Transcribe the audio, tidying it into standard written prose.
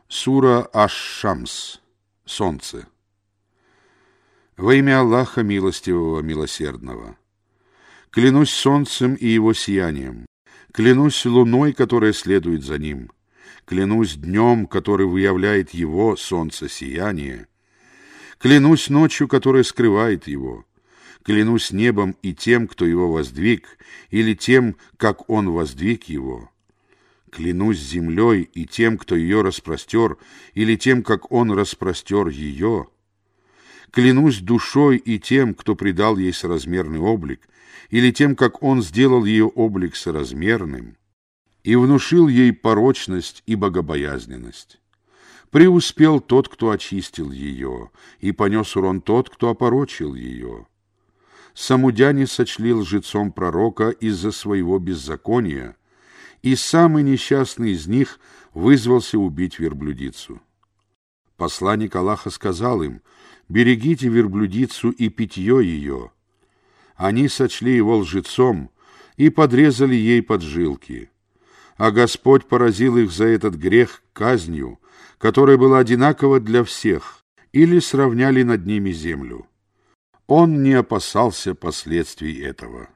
Сура Аш-Шамс. Солнце. Во имя Аллаха Милостивого, Милосердного. Клянусь солнцем и его сиянием. Клянусь луной, которая следует за ним. Клянусь днем, который выявляет его солнцесияние. Клянусь ночью, которая скрывает его. Клянусь небом и тем, кто его воздвиг, или тем, как он воздвиг его. Клянусь землей и тем, кто ее распростер, или тем, как он распростер ее. Клянусь душой и тем, кто придал ей соразмерный облик, или тем, как он сделал ее облик соразмерным, и внушил ей порочность и богобоязненность. Преуспел тот, кто очистил ее, и понес урон тот, кто опорочил ее. Самудяне сочли лжецом пророка из-за своего беззакония, и самый несчастный из них вызвался убить верблюдицу. Посланник Аллаха сказал им: «Берегите верблюдицу и питье ее». Они сочли его лжецом и подрезали ей поджилки. А Господь поразил их за этот грех казнью, которая была одинакова для всех, или сравняли над ними землю. Он не опасался последствий этого.